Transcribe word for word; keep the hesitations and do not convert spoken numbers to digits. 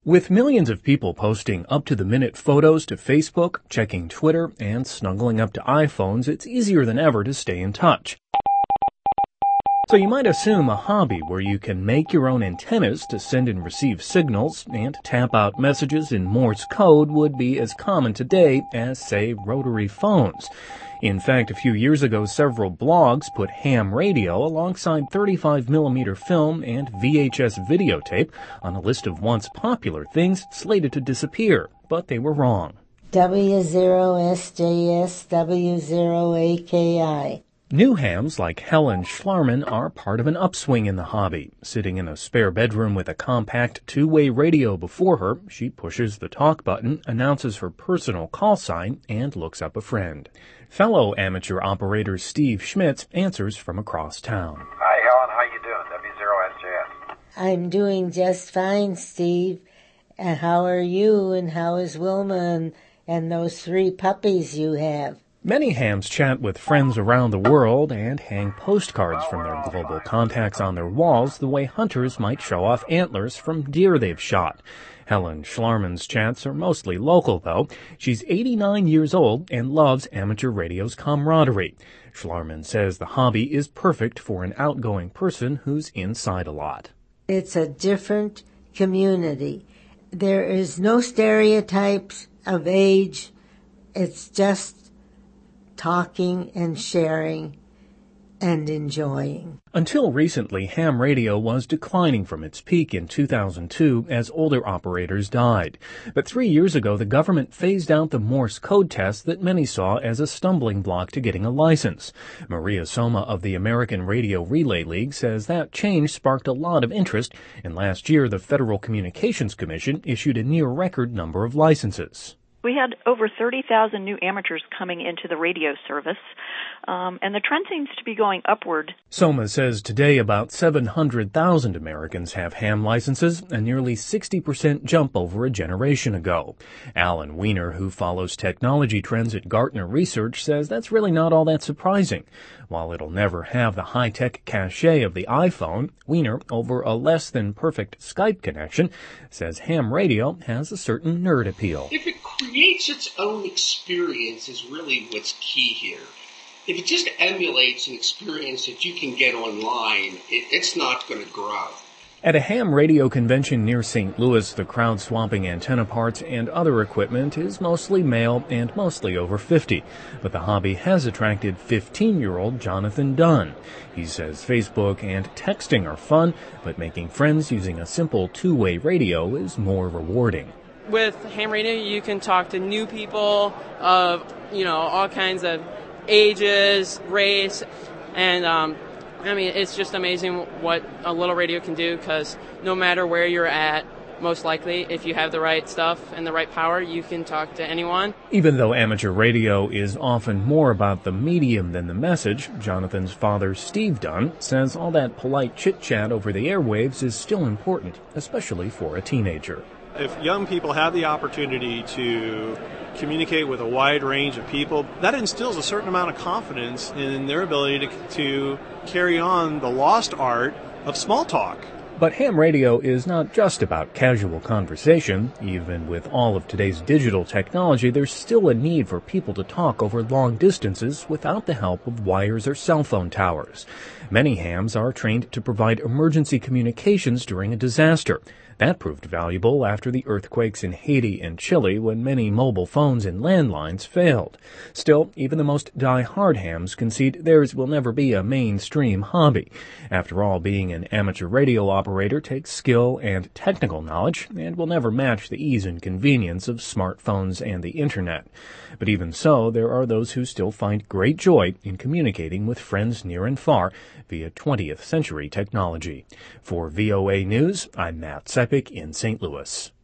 With millions of people posting up-to-the-minute photos to Facebook, checking Twitter, and snuggling up to iPhones, it's easier than ever to stay in touch. So you might assume a hobby where you can make your own antennas to send and receive signals and tap out messages in Morse code would be as common today as, say, rotary phones. In fact, a few years ago, several blogs put ham radio alongside thirty-five millimeter film and V H S videotape on a list of once popular things slated to disappear, but they were wrong. W zero S J S, W zero A K I. New hams like Helen Schlarman are part of an upswing in the hobby. Sitting in a spare bedroom with a compact two-way radio before her, she pushes the talk button, announces her personal call sign, and looks up a friend. Fellow amateur operator Steve Schmitz answers from across town. Hi, Helen. How you doing? W zero S J S. I'm doing just fine, Steve. Uh, how are you, and how is Wilma and, and those three puppies you have? Many hams chat with friends around the world and hang postcards from their global contacts on their walls the way hunters might show off antlers from deer they've shot. Helen Schlarman's chats are mostly local, though. She's eighty-nine years old and loves amateur radio's camaraderie. Schlarman says the hobby is perfect for an outgoing person who's inside a lot. It's a different community. There is no stereotypes of age. It's just talking and sharing and enjoying. Until recently, ham radio was declining from its peak in two thousand two as older operators died. But three years ago, the government phased out the Morse code test that many saw as a stumbling block to getting a license. Maria Soma of the American Radio Relay League says that change sparked a lot of interest, and last year the Federal Communications Commission issued a near-record number of licenses. We had over thirty thousand new amateurs coming into the radio service, um, and the trend seems to be going upward. Soma says today about seven hundred thousand Americans have ham licenses, a nearly sixty percent jump over a generation ago. Alan Weiner, who follows technology trends at Gartner Research, says that's really not all that surprising. While it'll never have the high-tech cachet of the iPhone, Weiner, over a less-than-perfect Skype connection, says ham radio has a certain nerd appeal. If it creates its own experience is really what's key here. If it just emulates an experience that you can get online, it, it's not going to grow. At a ham radio convention near Saint Louis, the crowd swapping antenna parts and other equipment is mostly male and mostly over fifty. But the hobby has attracted fifteen-year-old Jonathan Dunn. He says Facebook and texting are fun, but making friends using a simple two-way radio is more rewarding. With ham radio, you can talk to new people of, you know, all kinds of ages, race, and um, I mean, it's just amazing what a little radio can do, because no matter where you're at, most likely, if you have the right stuff and the right power, you can talk to anyone. Even though amateur radio is often more about the medium than the message, Jonathan's father, Steve Dunn, says all that polite chit-chat over the airwaves is still important, especially for a teenager. If young people have the opportunity to communicate with a wide range of people, that instills a certain amount of confidence in their ability to, to carry on the lost art of small talk. But ham radio is not just about casual conversation. Even with all of today's digital technology, there's still a need for people to talk over long distances without the help of wires or cell phone towers. Many hams are trained to provide emergency communications during a disaster. That proved valuable after the earthquakes in Haiti and Chile when many mobile phones and landlines failed. Still, even the most die-hard hams concede theirs will never be a mainstream hobby. After all, being an amateur radio operator takes skill and technical knowledge and will never match the ease and convenience of smartphones and the internet. But even so, there are those who still find great joy in communicating with friends near and far via twentieth century technology. For V O A News, I'm Matt Sepik in Saint Louis.